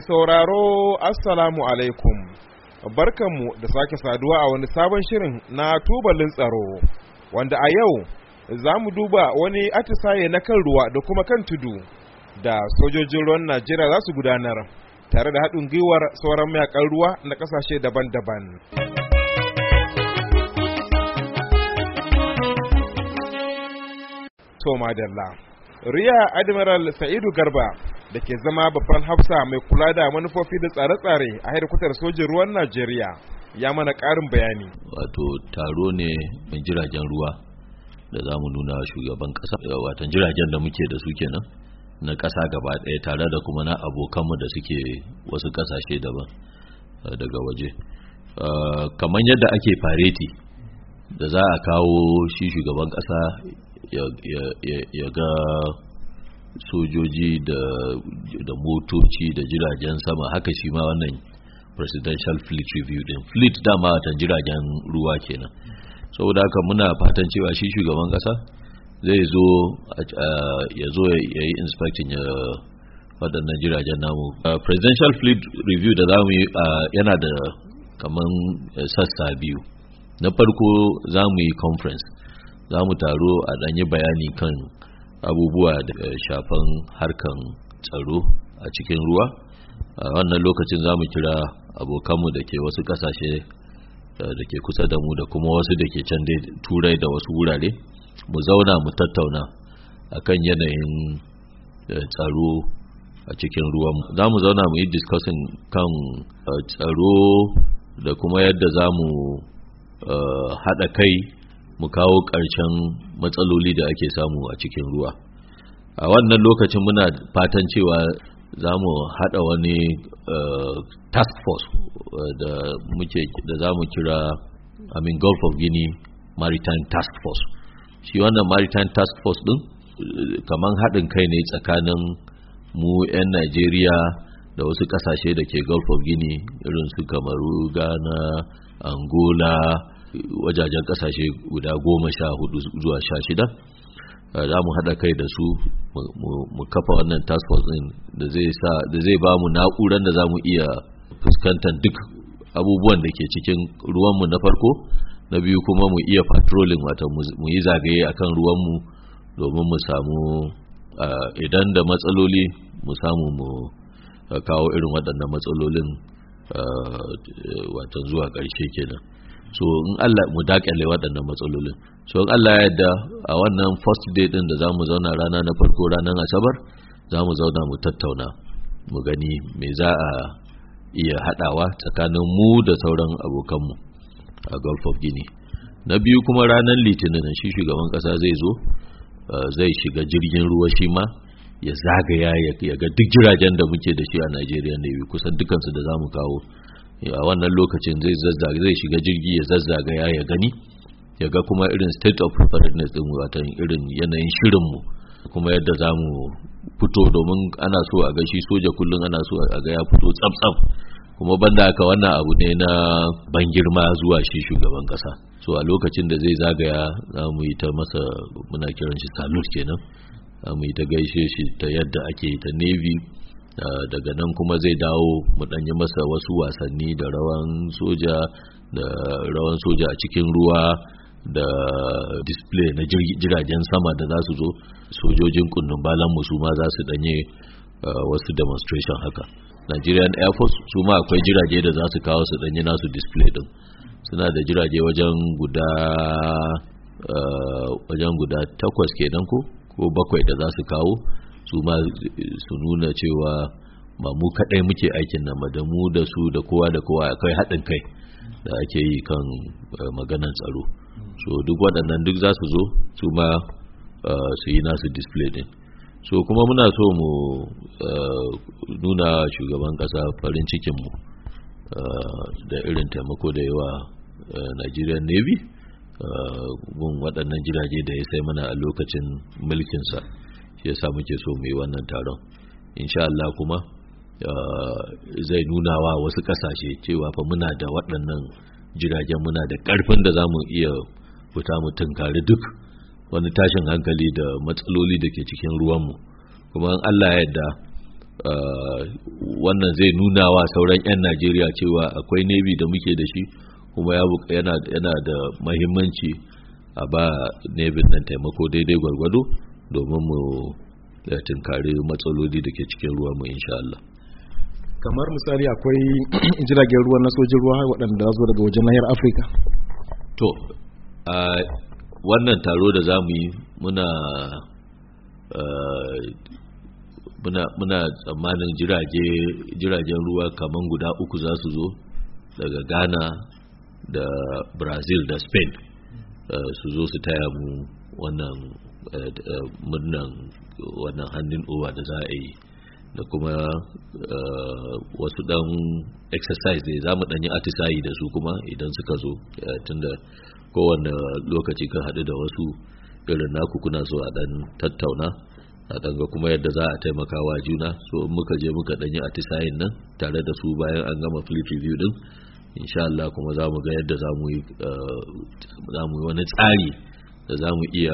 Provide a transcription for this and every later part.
sauraro assalamu alaikum, barkanmu da sake saduwa a wani sabon shirin na tubalin tsaro, wanda a yau za mu duba wani atisaye na kan ruwa da kuma kan tudu da sojojin ruwan Najeriya za su gudanar tare da haɗin gwiwar sauran mayakan ruwa na ƙasashe daban-daban. To madalla, Riya Admiral Sa'idu Garba da ke zama babban hafsa mai kula da manufofi da tsare-tsare a hedikwatar sojin ruwan Najeriya ya mana ƙarin bayani. Wato taro ne mai jiragen ruwa da za mu nuna shugaban ƙasa, watan jiragen da muke da su kenan na ƙasa gaba ɗaya tare da kuma na abokanmu da suke wasu ƙasashe daban daga waje. Kamar yadda ake fareti da za a kawo shi shugaban ƙasa ya ga sojoji da motoci da jiragen sama, haka shi ma wannan presidential fleet review din fleet dama watan jiragen ruwa kenan. Saboda haka muna fatan cewa shi shugaban kasa zai zo ya yi inspecting waɗannan jiragen namu. Presidential fleet review da zamu yi yana da kaman sassa biyu. Na farko za mu yi conference, za mu taro a ɗanyi bayani kan abubuwa da shafan harkan tsaro a cikin ruwa. A wannan lokacin za mu kira abokanmu da ke wasu ƙasashe da ke kusa da mu da kuma wasu da ke can turai da wasu wurare, mu zauna mu tattauna akan yanayin tsaro a cikin ruwa. Za mu zauna mu yi discussing kan tsaro da kuma yadda za mu haɗa kai mu kawo ƙarshen matsaloli da ake samu a cikin ruwa. A wannan lokacin muna fatan cewa za mu haɗa wani task force da za mu kira Gulf of Guinea Maritime Task Force. Shi wannan Maritime Task Force ɗin kaman haɗin kai ne tsakanin mu 'yan Najeriya da wasu ƙasashe da ke Gulf of Guinea irin su Kamaru, Ghana, Angola, wajajen kasashe guda 14 zuwa 16. Za mu haɗa kai da su mu kafa wannan task force din da zai ba mu na'urar da za mu iya fuskantar duk abubuwan da ke cikin ruwanmu na farko, na biyu kuma mu iya patrolling, wato mu yi zagaye akan ruwanmu domin mu samu idan da matsaloli mu samu mu kawo irin waɗannan matsalolin wato zuwa ƙarshe kenan. So in Allah mu dakile waɗannan matsalolin. So in Allah ya yarda a wannan first day din da zamu zauna rana na farko, ranar Asabar, zamu zauna mu tattauna mu gani me za a iya hadawa tsakanin mu da sauran abokanmu a Gulf of Guinea. Na biyu kuma ranar Litinin shi shugaban kasa zai zo, zai shiga jirgin ruwa shi ma ya zagaya ya ga duk jiragen da muke da shi a Najeriya ne, kusan dukansu da zamu kawo. A wannan lokacin zai shiga jirgi ya zazzagaya ya gani, ya ga kuma irin state of preparedness din, watan irin yanayin shirinmu, kuma yadda za mu fito, domin ana so a ga shi soja kullum ana so a ga ya fito tsaf-tsaf. Kuma banda haka wannan abu ne na ban girma zuwa shi shugaban kasa. So a lokacin da zai zagaya za mu yi ta masa, muna kiran shi salute kenan, za mu yi ta gaishe shi ta yadda ake ta Navy. Daga nan kuma zai dawo mu danyi masa wasu wasanni da rawan soja a cikin ruwa da display na jiragen sama da za su zo, sojojin kunnun balan mu su ma za su danye wasu demonstration haka. Nigerian Air Force su ma akwai jirage da za su kawo su danye nasu display din. Suna da jirage wajen guda 8 kenan ko 7 da za su kawo, su ma su nuna cewa ba mu kaɗai muke aikin nan ba, da mu da su da kowa akwai haɗin kai da ake yi kan maganan tsaro. So duk waɗannan duk za su zo su ma su yi nasu display din. So kuma muna so mu nuna shugaban ƙasa farin cikinmu da irin taimako da yawa Nigerian Navy gun waɗannan jirage da ya sai mana a lokacin mulkinsa. Shi yasa muke so mu yi wannan taron. Insha Allah kuma zai nuna wa wasu kasashe cewa fa muna da waɗannan jiragen, muna da ƙarfin da za mu iya fita mu tunkari duk wani tashin hankali da matsaloli da ke cikin ruwanmu. Kuma in Allah ya yarda wannan zai nuna wa sauran 'yan Najeriya cewa akwai Navy da muke da shi, kuma yana da mahimmanci a ba Navy nan taimako daidai gwargwado domin mu tunkari matsaloli da ke cikin ruwa mu insha Allah. Kamar misali akwai jiragen ruwa na sojin ruwa waɗanda zo daga wajen nahiyar Afirka. To wannan taro da za mu yi muna tsammanin jiragen ruwa kaman guda 3 za su zo daga Ghana da Brazil da Spain, su zo su taya mu wannan murnan wannan hannun over da za a yi, da kuma wasu dan exercise ne za mu dan yi atisayi da su kuma idan suka zo, tunda kowane lokaci kan haɗu da wasu irin naku kuna so a dan tattauna a danga kuma yadda za a taimaka wa juna. So in muka je muka dan yi atisayin nan tare da su bayan an gama fleet review din, insha Allah kuma za mu ga yadda za mu yi wani tsari da za mu iya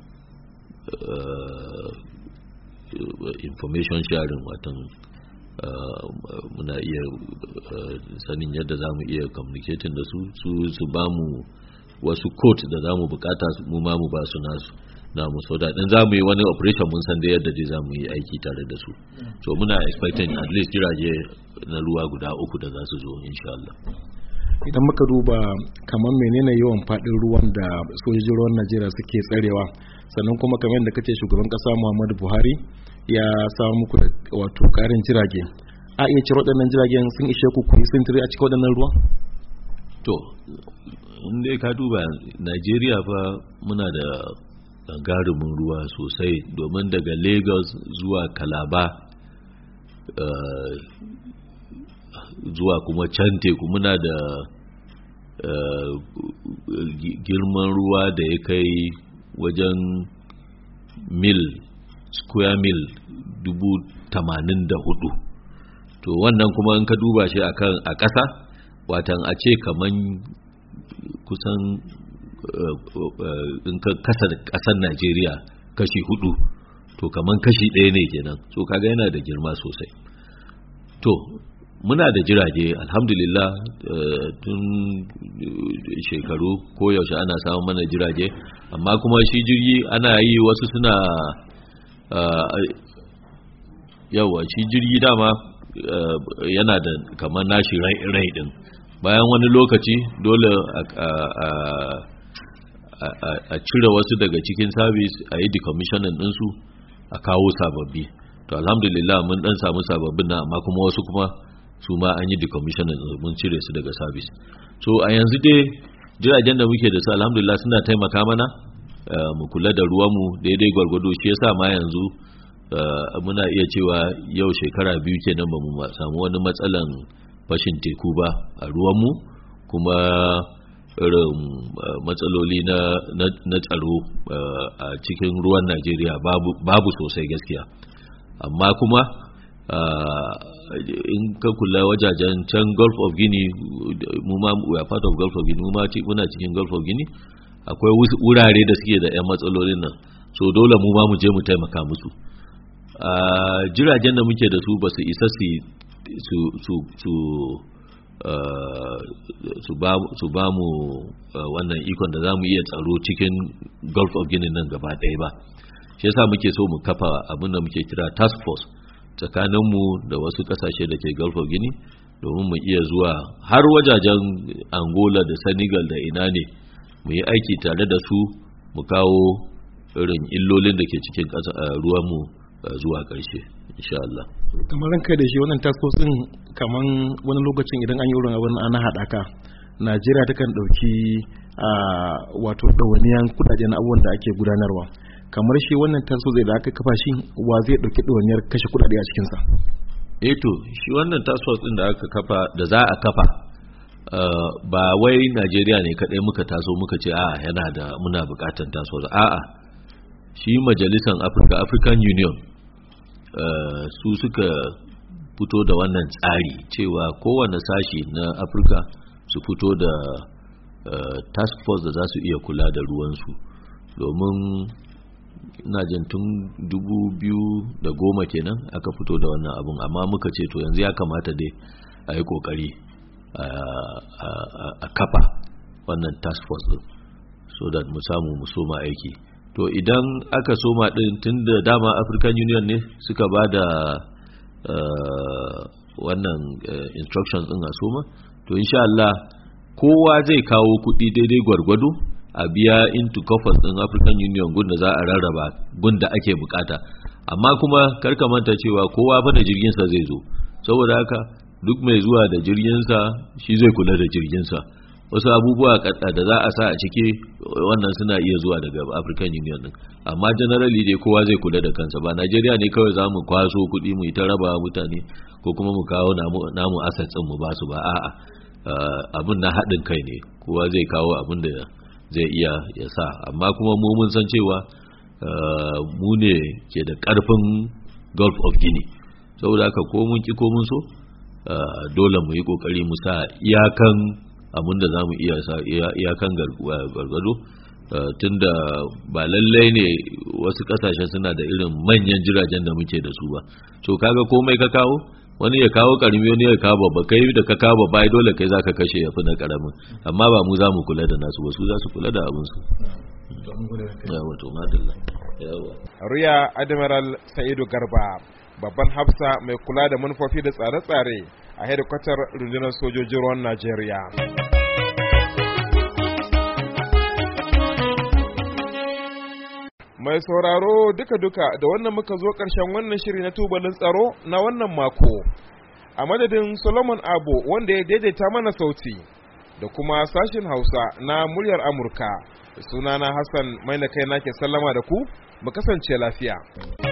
information sharing, watan muna iya sanin yadda za mu iya communicating da su ba mu wasu code da za mu bukata mu ma mu ba su namu, so da in za mu yi wani operation mun san da yadda dai za mu yi aiki tare da su. So muna expecting at least jirage na ruwa guda 3 da za su zo insha Allah. Idan muka duba kamar menene yawan faɗin ruwan da sojojin ruwan Najeriya suke tsarewa, sannan kuma kamar yadda kace shugaban kasa Muhammadu Buhari ya samu muku da wato ƙarin jirage, a iya cire waɗannan jiragen sun ishe ku yi sintiri a cikin waɗannan ruwan? To inda ka duba Najeriya fa muna da gagarumin ruwa sosai, domin daga Lagos zuwa Calabar zuwa kuma can teku muna da girman ruwa da ya kai wajen square mil 84,000. to wannan kuma in ka duba shi a ƙasa, watan a ce kaman kusan in ka kasa ƙasar Najeriya kashi 4, to kaman kashi 1 ne kenan. So kaga yana da girma sosai. To muna da jirage alhamdulillah, tun shekaru ko yaushe ana samun mana jirage, amma kuma shi jirgi ana yi wasu suna shi jirgi dama yana da kamar nashi rai din, bayan wani lokaci dole a cire wasu daga cikin service, a yi decommissioning ɗinsu a kawo sababbi. To alhamdulillah mun dan samu sababbin nan, amma kuma wasu kuma su ma an yi decommissioning mun cire su daga service. So a yanzu dai jiragen da muke da su alhamdulillah suna taimaka mana mu kula da ruwanmu daidai gwargwado. Shi yasa ma yanzu muna iya cewa yau shekara 2 kenan ba mu samu wani matsalan fashin teku ba a ruwanmu, kuma irin matsaloli na tsaro a cikin ruwan Najeriya babu sosai gaskiya. Amma kuma in ka kula wajajen can Gulf of Guinea, mu ma we are part of Gulf of Guinea, mu ma muna cikin Gulf of Guinea, akwai wurare da suke da 'yan matsalolin nan, so dole mu ma mu je mu taimaka musu. Jiragen da muke da su ba su isa su ba mu wannan ikon da za mu iya tsaro cikin Gulf of Guinea nan gaba ɗaya ba. Shi yasa muke so mu kafa abin da muke kira task force tsakaninmu da wasu kasashe da ke Gulf of Guinea, domin mu iya zuwa har wajajen Angola da Senegal da ina ne, mu yi aiki tare da su, mu kawo irin illolin da ke cikin ruwanmu zuwa ƙarshe insha Allah. Kamar ranka da shi wannan task force din, kaman wani lokacin idan an yi irin abin ana haɗaka, Najeriya takan ɗauki wato ɗawainiyan kuɗaɗen abubuwan da ake gudanarwa. Kamar shi wannan task force da aka kafa shi, wa zai ɗauki ɗawainiyar kashe kuɗaɗe a cikinsa? To shi wannan task force din da aka kafa, da za a kafa, ba wai Najeriya ne kaɗai muka taso muka ce a'a yana da muna buƙatar task force, a'a shi majalisar African Union su suka fito da wannan tsari cewa kowane sashi na Afirka su fito da task force da za su iya kula da ruwansu, domin ina jin tun 2010 kenan aka fito da wannan abun, amma muka ce to yanzu ya kamata dai a yi kokari a kafa wannan task force din so that mu samu mu soma aiki. To idan aka soma din, tun da dama African Union ne suka ba da wannan instructions din a soma, to insha Allah kowa zai kawo kuɗi daidai gwargwado a biya into coffers din African Union gunda za a rarraba gunda ake bukata. Amma kuma karka manta cewa kowa fa da jirginsa zai zo, saboda haka duk mai zuwa da jirginsa shi zai kula da jirginsa. Wasu abubuwa da za a sa a ciki wannan suna iya zuwa daga African Union din, amma generally dai kowa zai kula da kansa. Ba Najeriya ne kawai za mu kwaso kuɗi mu yi ta raba mutane ko kuma mu kawo namu assets mu ba su ba, a'a abin na haɗin kai ne, kowa zai kawo abin da zai iya ya sa. Amma kuma mu mun san cewa mu ne ke da ƙarfin Gulf of Guinea, saboda haka ko mun ki ko mun so dole mu yi ƙoƙari mu sa iyakan abin da za mu iya sa iyakan gargado, tunda ba lallai ne wasu ƙasashe suna da irin manyan jiragen da muke da su ba. To kaga komai ka kawo, wani ya kawo karami, wani ya kawo babba, kai da ka kawo babba dole kai zaka kashe yafi na karamin, amma ba mu za mu kula da nasu ba, su za su kula da abin su. Yawa to madalla. Yawa. Riya Admiral Sa'idu Garba, babban hafsa mai kula da manufofi da tsare-tsare a hedikwatar rundunar sojojin ruwan Najeriya. Mai sauraro duka-duka da wannan muka zo ƙarshen wannan shiri na tubalin tsaro na wannan mako. A madadin Solomon Abo wanda ya daidaita mana sauti da kuma sashin Hausa na muryar Amurka, sunana Hassan Maina kai nake sallama da ku, mu kasance lafiya.